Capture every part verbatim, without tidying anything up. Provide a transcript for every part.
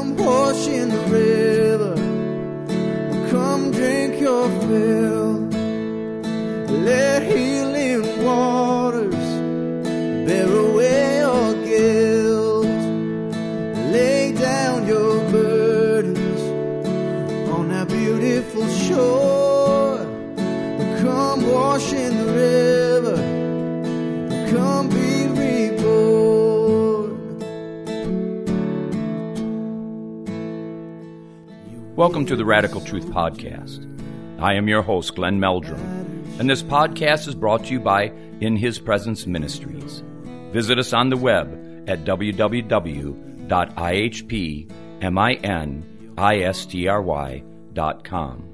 Come wash in the river, come drink your fill. Let healing waters bear away your guilt. Lay down your burdens on that beautiful shore. Come wash in the river, come be reborn. Welcome to the Radical Truth Podcast. I am your host, Glenn Meldrum, and this podcast is brought to you by In His Presence Ministries. Visit us on the web at w w w dot i h p ministry dot com.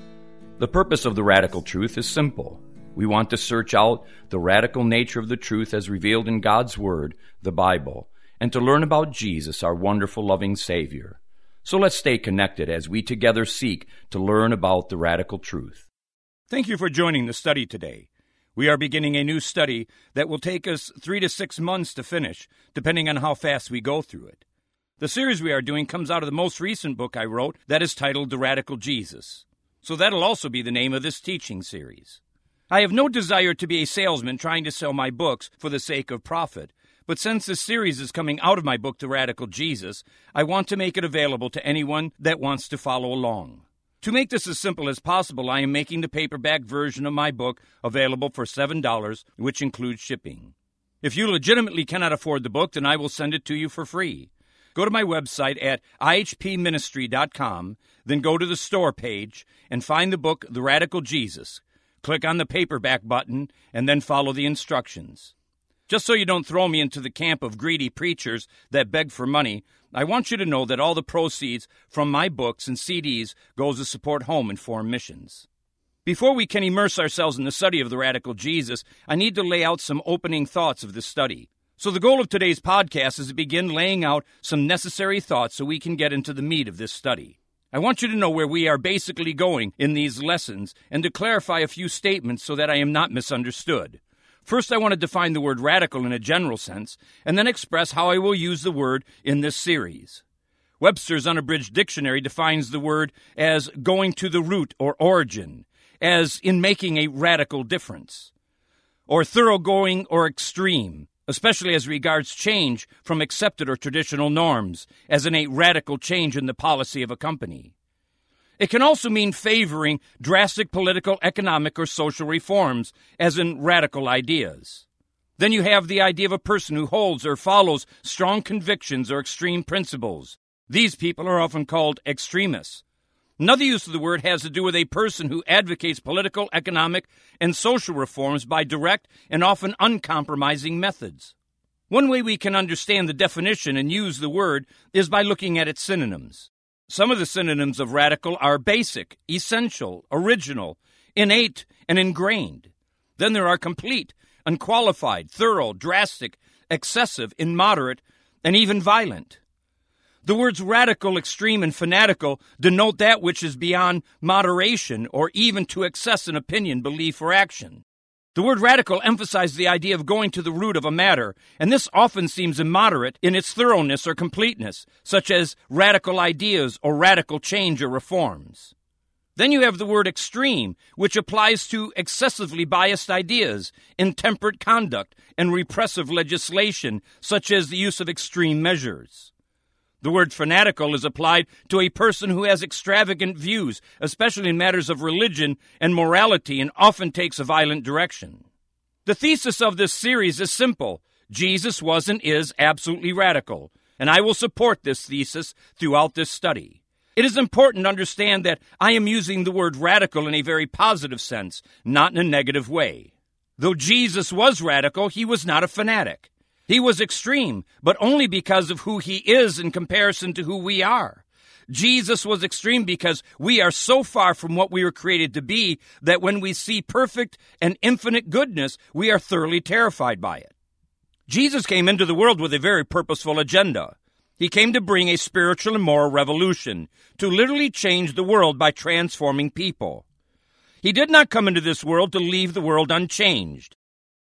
The purpose of the Radical Truth is simple. We want to search out the radical nature of the truth as revealed in God's Word, the Bible, and to learn about Jesus, our wonderful, loving Savior. So let's stay connected as we together seek to learn about the radical truth. Thank you for joining the study today. We are beginning a new study that will take us three to six months to finish, depending on how fast we go through it. The series we are doing comes out of the most recent book I wrote that is titled The Radical Jesus. So that'll also be the name of this teaching series. I have no desire to be a salesman trying to sell my books for the sake of profit, but since this series is coming out of my book, The Radical Jesus, I want to make it available to anyone that wants to follow along. To make this as simple as possible, I am making the paperback version of my book available for seven dollars, which includes shipping. If you legitimately cannot afford the book, then I will send it to you for free. Go to my website at i h p ministry dot com, then go to the store page and find the book, The Radical Jesus. Click on the paperback button and then follow the instructions. Just so you don't throw me into the camp of greedy preachers that beg for money, I want you to know that all the proceeds from my books and C Ds goes to support home and foreign missions. Before we can immerse ourselves in the study of the Radical Jesus, I need to lay out some opening thoughts of this study. So the goal of today's podcast is to begin laying out some necessary thoughts so we can get into the meat of this study. I want you to know where we are basically going in these lessons and to clarify a few statements so that I am not misunderstood. First, I want to define the word radical in a general sense, and then express how I will use the word in this series. Webster's Unabridged Dictionary defines the word as going to the root or origin, as in making a radical difference, or thoroughgoing or extreme, especially as regards change from accepted or traditional norms, as in a radical change in the policy of a company. It can also mean favoring drastic political, economic, or social reforms, as in radical ideas. Then you have the idea of a person who holds or follows strong convictions or extreme principles. These people are often called extremists. Another use of the word has to do with a person who advocates political, economic, and social reforms by direct and often uncompromising methods. One way we can understand the definition and use the word is by looking at its synonyms. Some of the synonyms of radical are basic, essential, original, innate, and ingrained. Then there are complete, unqualified, thorough, drastic, excessive, immoderate, and even violent. The words radical, extreme, and fanatical denote that which is beyond moderation or even to excess in opinion, belief, or action. The word radical emphasizes the idea of going to the root of a matter, and this often seems immoderate in its thoroughness or completeness, such as radical ideas or radical change or reforms. Then you have the word extreme, which applies to excessively biased ideas, intemperate conduct, and repressive legislation, such as the use of extreme measures. The word fanatical is applied to a person who has extravagant views, especially in matters of religion and morality, and often takes a violent direction. The thesis of this series is simple. Jesus was and is absolutely radical, and I will support this thesis throughout this study. It is important to understand that I am using the word radical in a very positive sense, not in a negative way. Though Jesus was radical, he was not a fanatic. He was extreme, but only because of who he is in comparison to who we are. Jesus was extreme because we are so far from what we were created to be that when we see perfect and infinite goodness, we are thoroughly terrified by it. Jesus came into the world with a very purposeful agenda. He came to bring a spiritual and moral revolution, to literally change the world by transforming people. He did not come into this world to leave the world unchanged.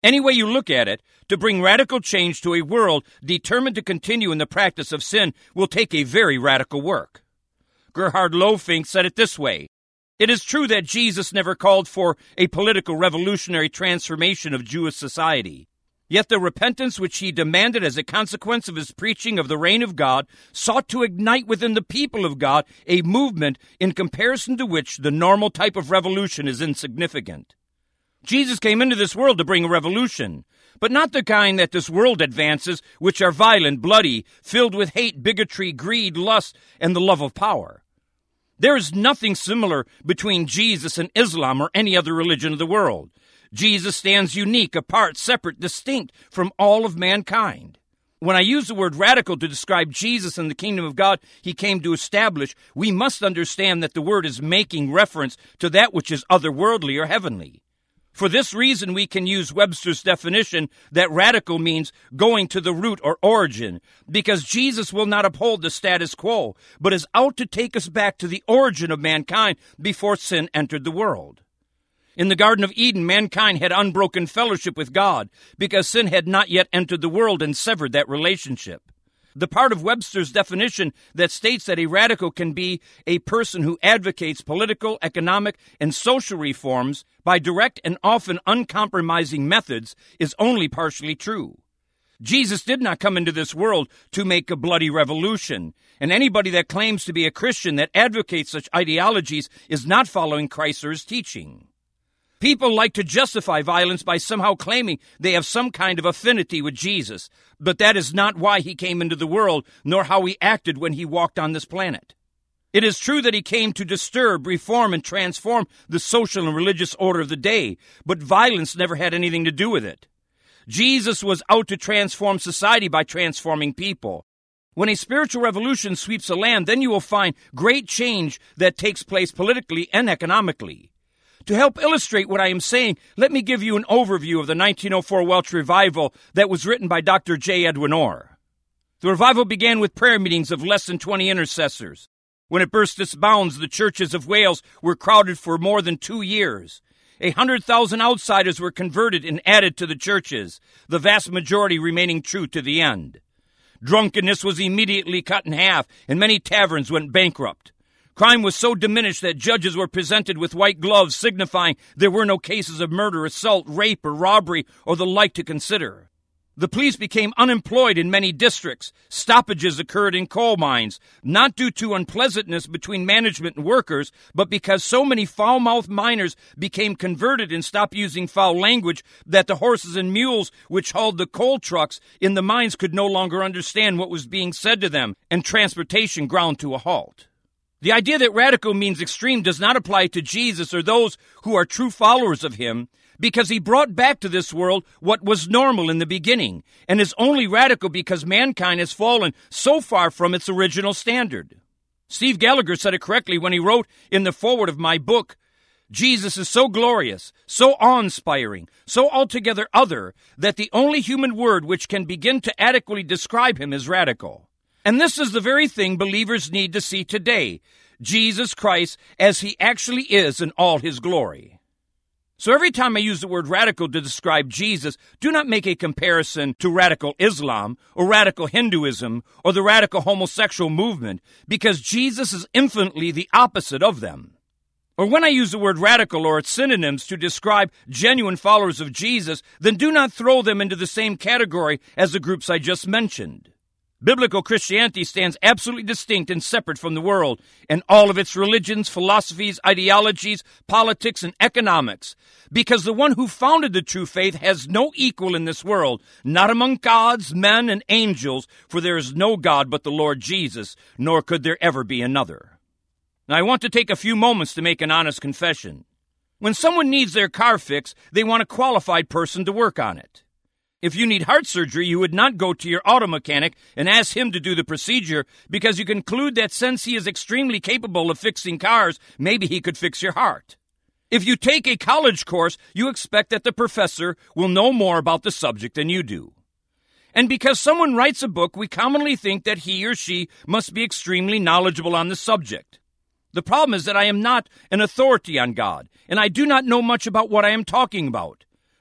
Any way you look at it, to bring radical change to a world determined to continue in the practice of sin will take a very radical work. Gerhard Löfing said it this way: "It is true that Jesus never called for a political revolutionary transformation of Jewish society. Yet the repentance which he demanded as a consequence of his preaching of the reign of God sought to ignite within the people of God a movement in comparison to which the normal type of revolution is insignificant. Jesus came into this world to bring a revolution, but not the kind that this world advances, which are violent, bloody, filled with hate, bigotry, greed, lust, and the love of power. There is nothing similar between Jesus and Islam or any other religion of the world. Jesus stands unique, apart, separate, distinct from all of mankind. When I use the word radical to describe Jesus and the kingdom of God he came to establish, we must understand that the word is making reference to that which is otherworldly or heavenly. For this reason, we can use Webster's definition that radical means going to the root or origin, because Jesus will not uphold the status quo, but is out to take us back to the origin of mankind before sin entered the world. In the Garden of Eden, mankind had unbroken fellowship with God because sin had not yet entered the world and severed that relationship. The part of Webster's definition that states that a radical can be a person who advocates political, economic, and social reforms by direct and often uncompromising methods is only partially true. Jesus did not come into this world to make a bloody revolution, and anybody that claims to be a Christian that advocates such ideologies is not following Christ or his teaching. People like to justify violence by somehow claiming they have some kind of affinity with Jesus, but that is not why he came into the world, nor how he acted when he walked on this planet. It is true that he came to disturb, reform, and transform the social and religious order of the day, but violence never had anything to do with it. Jesus was out to transform society by transforming people. When a spiritual revolution sweeps a land, then you will find great change that takes place politically and economically. To help illustrate what I am saying, let me give you an overview of the nineteen oh four Welsh revival that was written by Doctor J. Edwin Orr. The revival began with prayer meetings of less than twenty intercessors. When it burst its bounds, the churches of Wales were crowded for more than two years. A hundred thousand outsiders were converted and added to the churches, the vast majority remaining true to the end. Drunkenness was immediately cut in half, and many taverns went bankrupt. Crime was so diminished that judges were presented with white gloves, signifying there were no cases of murder, assault, rape, or robbery, or the like to consider. The police became unemployed in many districts. Stoppages occurred in coal mines, not due to unpleasantness between management and workers, but because so many foul-mouthed miners became converted and stopped using foul language that the horses and mules which hauled the coal trucks in the mines could no longer understand what was being said to them, and transportation ground to a halt. The idea that radical means extreme does not apply to Jesus or those who are true followers of him, because he brought back to this world what was normal in the beginning, and is only radical because mankind has fallen so far from its original standard. Steve Gallagher said it correctly when he wrote in the foreword of my book, Jesus is so glorious, so awe-inspiring, so altogether other, that the only human word which can begin to adequately describe him is radical. And this is the very thing believers need to see today, Jesus Christ as he actually is in all his glory. So every time I use the word radical to describe Jesus, do not make a comparison to radical Islam or radical Hinduism or the radical homosexual movement, because Jesus is infinitely the opposite of them. Or when I use the word radical or its synonyms to describe genuine followers of Jesus, then do not throw them into the same category as the groups I just mentioned. Biblical Christianity stands absolutely distinct and separate from the world and all of its religions, philosophies, ideologies, politics, and economics, because the one who founded the true faith has no equal in this world, not among gods, men, and angels, for there is no God but the Lord Jesus, nor could there ever be another. Now, I want to take a few moments to make an honest confession. When someone needs their car fixed, they want a qualified person to work on it. If you need heart surgery, you would not go to your auto mechanic and ask him to do the procedure because you conclude that since he is extremely capable of fixing cars, maybe he could fix your heart. If you take a college course, you expect that the professor will know more about the subject than you do. And because someone writes a book, we commonly think that he or she must be extremely knowledgeable on the subject. The problem is that I am not an authority on God, and I do not know much about what I am talking about.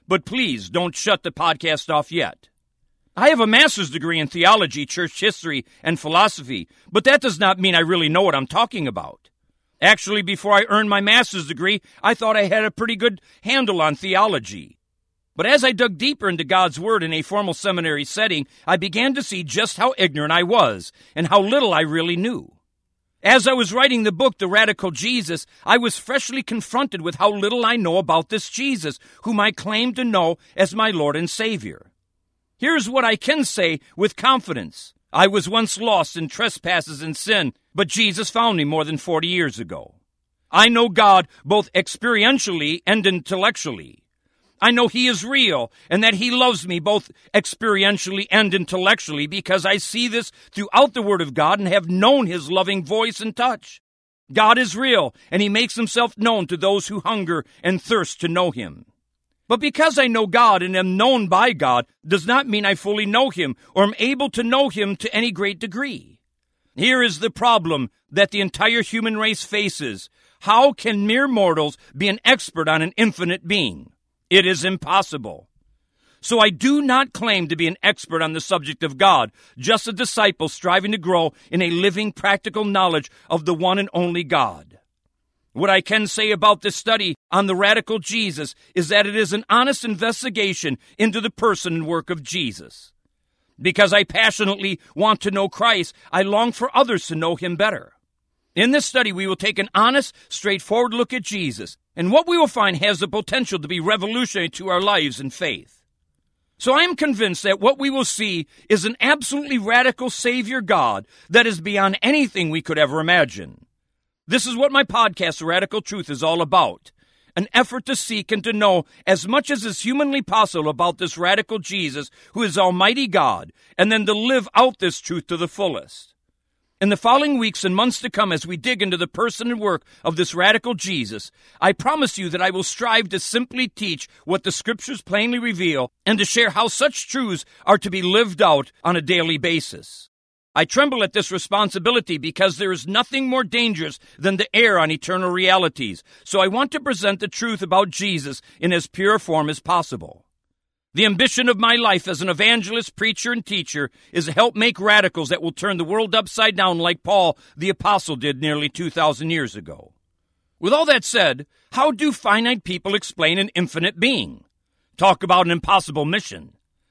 but please don't shut the podcast off yet. I have a master's degree in theology, church history, and philosophy, but that does not mean I really know what I'm talking about. Actually, before I earned my master's degree, I thought I had a pretty good handle on theology. But as I dug deeper into God's Word in a formal seminary setting, I began to see just how ignorant I was and how little I really knew. As I was writing the book, The Radical Jesus, I was freshly confronted with how little I know about this Jesus, whom I claim to know as my Lord and Savior. Here's what I can say with confidence. I was once lost in trespasses and sin, but Jesus found me more than forty years ago. I know God both experientially and intellectually. I know He is real and that He loves me both experientially and intellectually because I see this throughout the Word of God and have known His loving voice and touch. God is real and He makes Himself known to those who hunger and thirst to know Him. But because I know God and am known by God does not mean I fully know Him or am able to know Him to any great degree. Here is the problem that the entire human race faces. How can mere mortals be an expert on an infinite being? It is impossible. So I do not claim to be an expert on the subject of God, just a disciple striving to grow in a living, practical knowledge of the one and only God. What I can say about this study on the radical Jesus is that it is an honest investigation into the person and work of Jesus. Because I passionately want to know Christ, I long for others to know Him better. In this study, we will take an honest, straightforward look at Jesus, and what we will find has the potential to be revolutionary to our lives and faith. So I am convinced that what we will see is an absolutely radical Savior God that is beyond anything we could ever imagine. This is what my podcast, The Radical Truth, is all about. An effort to seek and to know as much as is humanly possible about this radical Jesus, who is Almighty God, and then to live out this truth to the fullest. In the following weeks and months to come, as we dig into the person and work of this radical Jesus, I promise you that I will strive to simply teach what the Scriptures plainly reveal and to share how such truths are to be lived out on a daily basis. I tremble at this responsibility because there is nothing more dangerous than to err on eternal realities, so I want to present the truth about Jesus in as pure form as possible. The ambition of my life as an evangelist, preacher, and teacher is to help make radicals that will turn the world upside down like Paul the Apostle did nearly two thousand years ago. With all that said, how do finite people explain an infinite being? Talk about an impossible mission.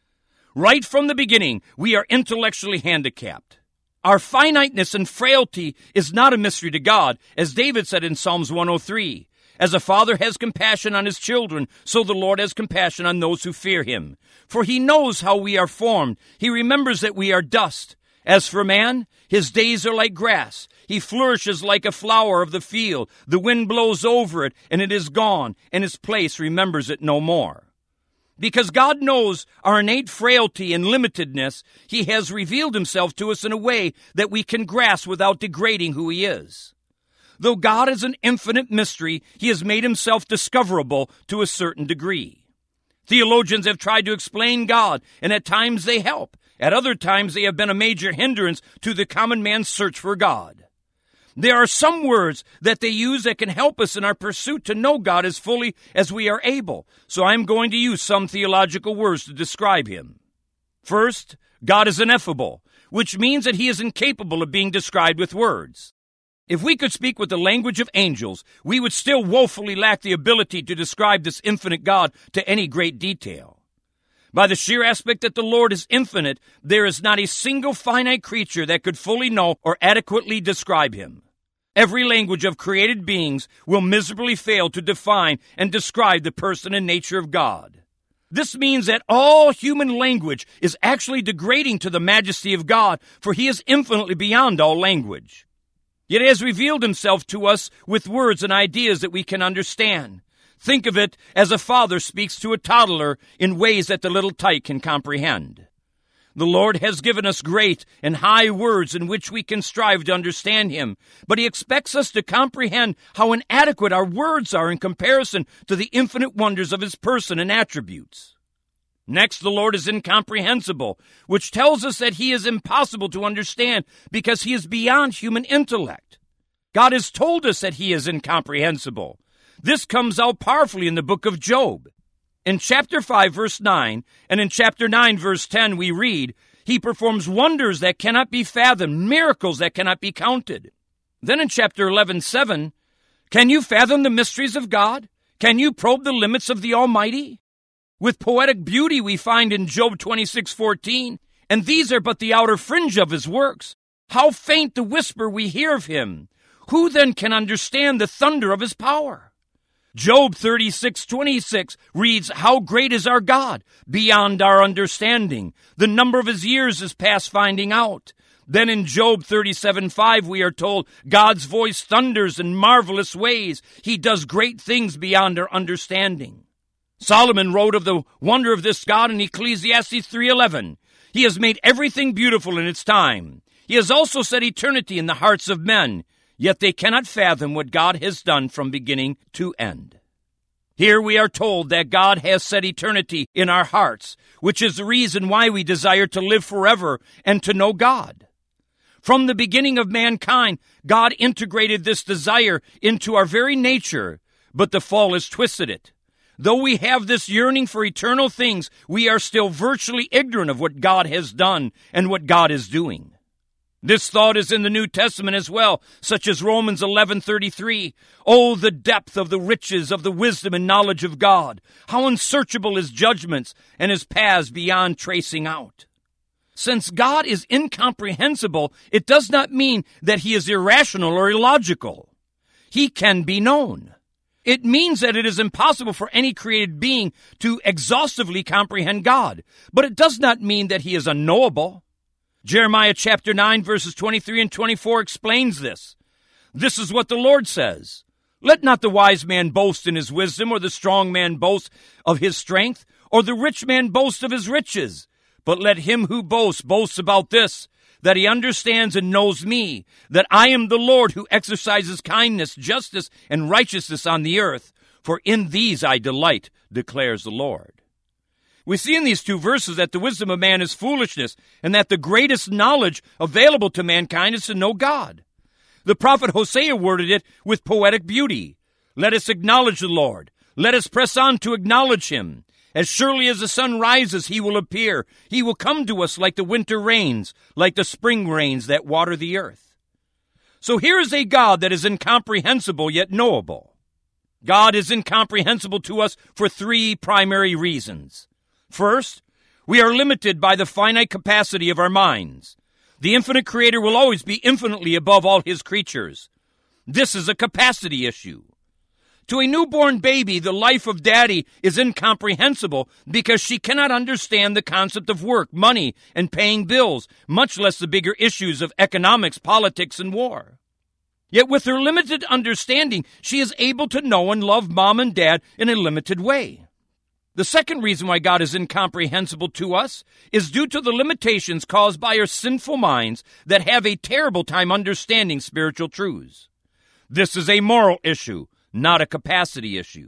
Right from the beginning, we are intellectually handicapped. Our finiteness and frailty is not a mystery to God, as David said in Psalms one oh three. As a father has compassion on his children, so the Lord has compassion on those who fear Him. For He knows how we are formed. He remembers that we are dust. As for man, his days are like grass. He flourishes like a flower of the field. The wind blows over it, and it is gone, and its place remembers it no more. Because God knows our innate frailty and limitedness, He has revealed Himself to us in a way that we can grasp without degrading who He is. Though God is an infinite mystery, He has made Himself discoverable to a certain degree. Theologians have tried to explain God, and at times they help. At other times they have been a major hindrance to the common man's search for God. There are some words that they use that can help us in our pursuit to know God as fully as we are able. So I'm going to use some theological words to describe Him. First, God is ineffable, which means that He is incapable of being described with words. If we could speak with the language of angels, we would still woefully lack the ability to describe this infinite God to any great detail. By the sheer aspect that the Lord is infinite, there is not a single finite creature that could fully know or adequately describe Him. Every language of created beings will miserably fail to define and describe the person and nature of God. This means that all human language is actually degrading to the majesty of God, for He is infinitely beyond all language. Yet He has revealed Himself to us with words and ideas that we can understand. Think of it as a father speaks to a toddler in ways that the little tyke can comprehend. The Lord has given us great and high words in which we can strive to understand Him, but He expects us to comprehend how inadequate our words are in comparison to the infinite wonders of His person and attributes. Next, the Lord is incomprehensible, which tells us that He is impossible to understand because He is beyond human intellect. God has told us that He is incomprehensible. This comes out powerfully in the book of Job. In chapter five, verse nine, and in chapter nine, verse ten, we read, He performs wonders that cannot be fathomed, miracles that cannot be counted. Then in chapter eleven, seven, can you fathom the mysteries of God? Can you probe the limits of the Almighty? With poetic beauty we find in Job twenty-six, fourteen, and these are but the outer fringe of His works. How faint the whisper we hear of Him. Who then can understand the thunder of His power? Job thirty-six, twenty-six reads, How great is our God, beyond our understanding. The number of His years is past finding out. Then in Job thirty-seven, five we are told, God's voice thunders in marvelous ways. He does great things beyond our understanding. Solomon wrote of the wonder of this God in Ecclesiastes three eleven. He has made everything beautiful in its time. He has also set eternity in the hearts of men. Yet they cannot fathom what God has done from beginning to end. Here we are told that God has set eternity in our hearts, which is the reason why we desire to live forever and to know God. From the beginning of mankind, God integrated this desire into our very nature, but the fall has twisted it. Though we have this yearning for eternal things, we are still virtually ignorant of what God has done and what God is doing. This thought is in the New Testament as well, such as Romans eleven thirty-three. Oh, the depth of the riches of the wisdom and knowledge of God! How unsearchable His judgments and His paths beyond tracing out! Since God is incomprehensible, it does not mean that He is irrational or illogical. He can be known. It means that it is impossible for any created being to exhaustively comprehend God, but it does not mean that He is unknowable. Jeremiah chapter nine, verses twenty-three and twenty-four explains this. This is what the Lord says. Let not the wise man boast in his wisdom, or the strong man boast of his strength, or the rich man boast of his riches. But let him who boasts boast about this, that he understands and knows me, that I am the Lord who exercises kindness, justice, and righteousness on the earth. For in these I delight, declares the Lord. We see in these two verses that the wisdom of man is foolishness, and that the greatest knowledge available to mankind is to know God. The prophet Hosea worded it with poetic beauty. Let us acknowledge the Lord. Let us press on to acknowledge Him. As surely as the sun rises, He will appear. He will come to us like the winter rains, like the spring rains that water the earth. So here is a God that is incomprehensible yet knowable. God is incomprehensible to us for three primary reasons. First, we are limited by the finite capacity of our minds. The infinite Creator will always be infinitely above all His creatures. This is a capacity issue. To a newborn baby, the life of daddy is incomprehensible because she cannot understand the concept of work, money, and paying bills, much less the bigger issues of economics, politics, and war. Yet with her limited understanding, she is able to know and love mom and dad in a limited way. The second reason why God is incomprehensible to us is due to the limitations caused by our sinful minds that have a terrible time understanding spiritual truths. This is a moral issue, not a capacity issue.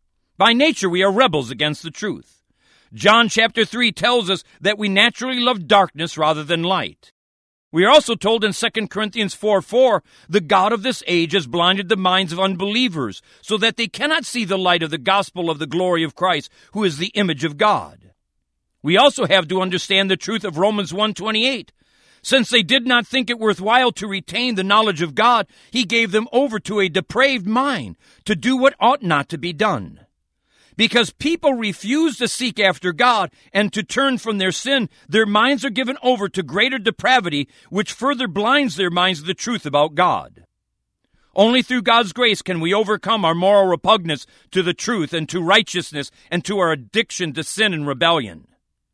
By nature, we are rebels against the truth. John chapter three tells us that we naturally love darkness rather than light. We are also told in Second Corinthians four four, the God of this age has blinded the minds of unbelievers so that they cannot see the light of the gospel of the glory of Christ, who is the image of God. We also have to understand the truth of Romans one twenty-eight. Since they did not think it worthwhile to retain the knowledge of God, He gave them over to a depraved mind to do what ought not to be done. Because people refuse to seek after God and to turn from their sin, their minds are given over to greater depravity, which further blinds their minds to the truth about God. Only through God's grace can we overcome our moral repugnance to the truth and to righteousness and to our addiction to sin and rebellion.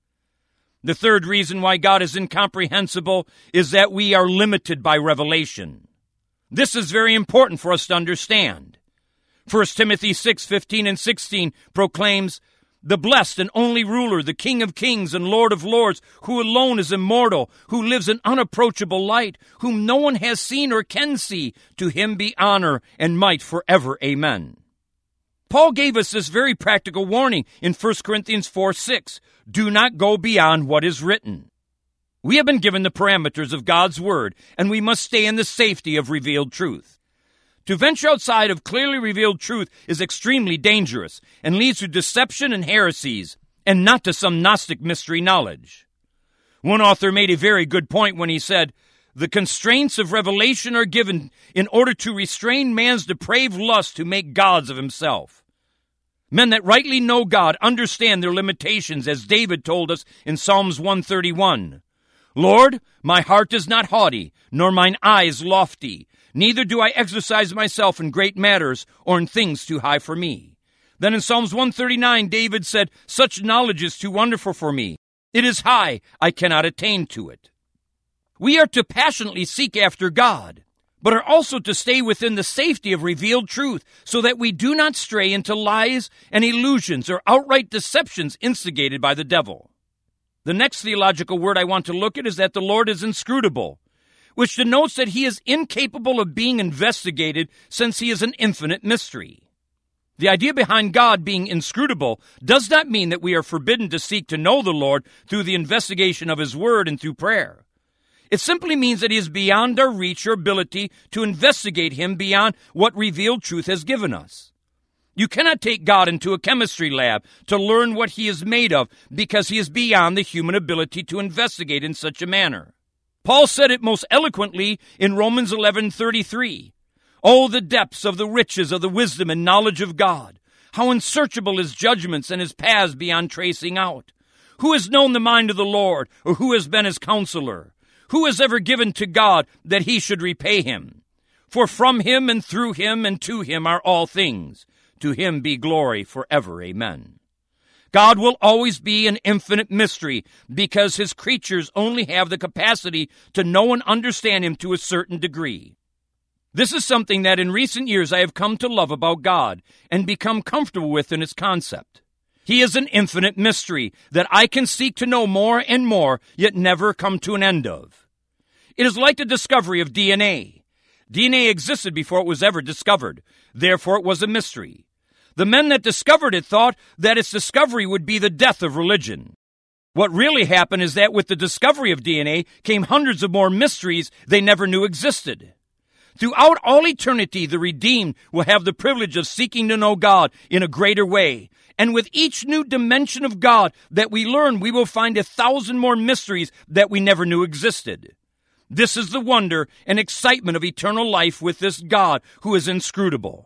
The third reason why God is incomprehensible is that we are limited by revelation. This is very important for us to understand. First Timothy six fifteen and sixteen proclaims, the blessed and only ruler, the King of kings and Lord of lords, who alone is immortal, who lives in unapproachable light, whom no one has seen or can see, to Him be honor and might forever. Amen. Paul gave us this very practical warning in First Corinthians four six. Do not go beyond what is written. We have been given the parameters of God's word, and we must stay in the safety of revealed truth. To venture outside of clearly revealed truth is extremely dangerous and leads to deception and heresies, and not to some Gnostic mystery knowledge. One author made a very good point when he said, "The constraints of revelation are given in order to restrain man's depraved lust to make gods of himself." Men that rightly know God understand their limitations, as David told us in Psalms one thirty-one. "Lord, my heart is not haughty, nor mine eyes lofty. Neither do I exercise myself in great matters or in things too high for me." Then in Psalms one thirty-nine, David said, "Such knowledge is too wonderful for me. It is high, I cannot attain to it." We are to passionately seek after God, but are also to stay within the safety of revealed truth so that we do not stray into lies and illusions or outright deceptions instigated by the devil. The next theological word I want to look at is that the Lord is inscrutable, which denotes that he is incapable of being investigated since he is an infinite mystery. The idea behind God being inscrutable does not mean that we are forbidden to seek to know the Lord through the investigation of his word and through prayer. It simply means that he is beyond our reach or ability to investigate him beyond what revealed truth has given us. You cannot take God into a chemistry lab to learn what he is made of because he is beyond the human ability to investigate in such a manner. Paul said it most eloquently in Romans eleven thirty-three. "Oh, the depths of the riches of the wisdom and knowledge of God! How unsearchable his judgments and his paths beyond tracing out! Who has known the mind of the Lord, or who has been his counselor? Who has ever given to God that he should repay him? For from him and through him and to him are all things. To him be glory forever. Amen." God will always be an infinite mystery because his creatures only have the capacity to know and understand him to a certain degree. This is something that in recent years I have come to love about God and become comfortable with in its concept. He is an infinite mystery that I can seek to know more and more, yet never come to an end of. It is like the discovery of D N A. D N A existed before it was ever discovered. Therefore, it was a mystery. The men that discovered it thought that its discovery would be the death of religion. What really happened is that with the discovery of D N A came hundreds of more mysteries they never knew existed. Throughout all eternity, the redeemed will have the privilege of seeking to know God in a greater way. And with each new dimension of God that we learn, we will find a thousand more mysteries that we never knew existed. This is the wonder and excitement of eternal life with this God who is inscrutable.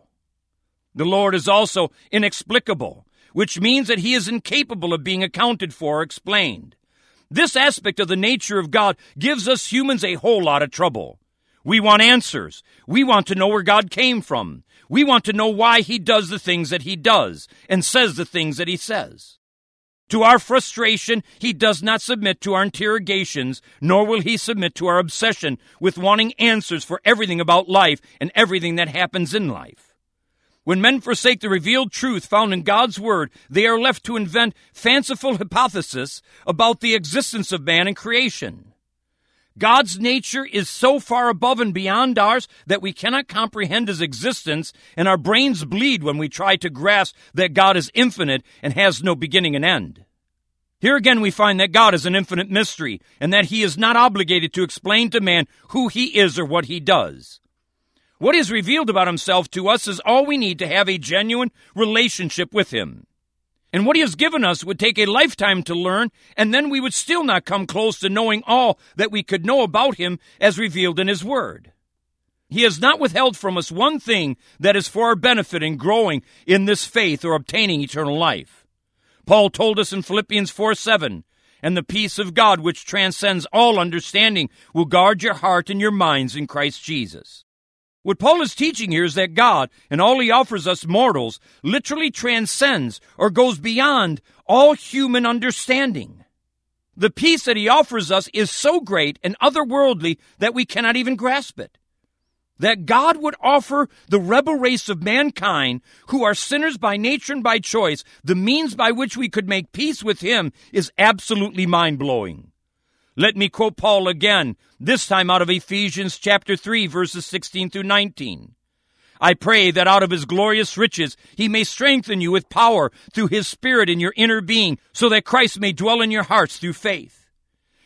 The Lord is also inexplicable, which means that he is incapable of being accounted for or explained. This aspect of the nature of God gives us humans a whole lot of trouble. We want answers. We want to know where God came from. We want to know why he does the things that he does and says the things that he says. To our frustration, he does not submit to our interrogations, nor will he submit to our obsession with wanting answers for everything about life and everything that happens in life. When men forsake the revealed truth found in God's word, they are left to invent fanciful hypotheses about the existence of man and creation. God's nature is so far above and beyond ours that we cannot comprehend his existence, and our brains bleed when we try to grasp that God is infinite and has no beginning and end. Here again we find that God is an infinite mystery, and that he is not obligated to explain to man who he is or what he does. What is revealed about himself to us is all we need to have a genuine relationship with him. And what he has given us would take a lifetime to learn, and then we would still not come close to knowing all that we could know about him as revealed in his word. He has not withheld from us one thing that is for our benefit in growing in this faith or obtaining eternal life. Paul told us in Philippians four seven, "And the peace of God which transcends all understanding will guard your heart and your minds in Christ Jesus." What Paul is teaching here is that God, and all he offers us mortals, literally transcends or goes beyond all human understanding. The peace that he offers us is so great and otherworldly that we cannot even grasp it. That God would offer the rebel race of mankind, who are sinners by nature and by choice, the means by which we could make peace with him is absolutely mind-blowing. Let me quote Paul again, this time out of Ephesians chapter three, verses sixteen through nineteen. "I pray that out of his glorious riches he may strengthen you with power through his Spirit in your inner being, so that Christ may dwell in your hearts through faith.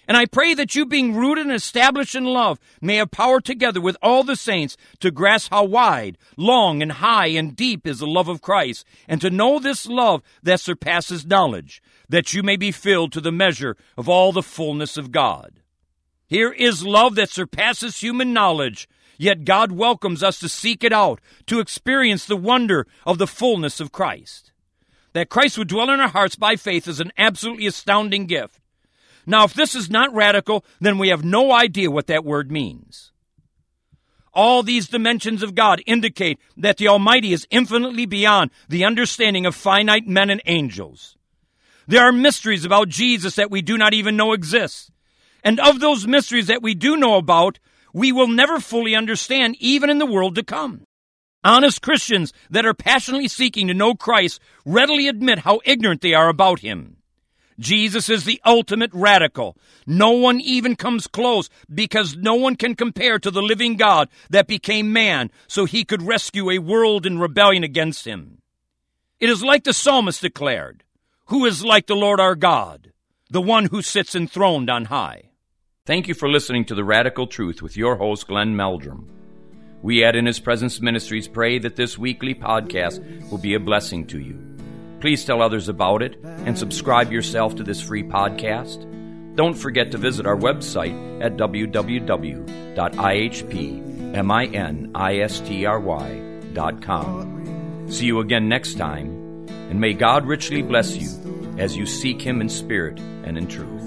And I pray that you, being rooted and established in love, may have power together with all the saints to grasp how wide, long, and high and deep is the love of Christ, and to know this love that surpasses knowledge, that you may be filled to the measure of all the fullness of God. Here is love that surpasses human knowledge, yet God welcomes us to seek it out, to experience the wonder of the fullness of Christ. That Christ would dwell in our hearts by faith is an absolutely astounding gift. Now, if this is not radical, then we have no idea what that word means. All these dimensions of God indicate that the Almighty is infinitely beyond the understanding of finite men and angels. There are mysteries about Jesus that we do not even know exist. And of those mysteries that we do know about, we will never fully understand even in the world to come. Honest Christians that are passionately seeking to know Christ readily admit how ignorant they are about Him. Jesus is the ultimate radical. No one even comes close because no one can compare to the living God that became man so He could rescue a world in rebellion against Him. It is like the psalmist declared, "Who is like the Lord our God, the one who sits enthroned on high?" Thank you for listening to The Radical Truth with your host, Glenn Meldrum. We at In His Presence Ministries pray that this weekly podcast will be a blessing to you. Please tell others about it and subscribe yourself to this free podcast. Don't forget to visit our website at w w w dot i h p ministry dot com. See you again next time, and may God richly bless you as you seek Him in spirit and in truth.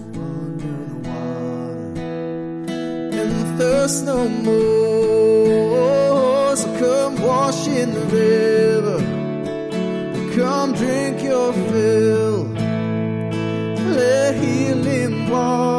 And thirst no more, so come wash in the river. Come drink your fill, let healing water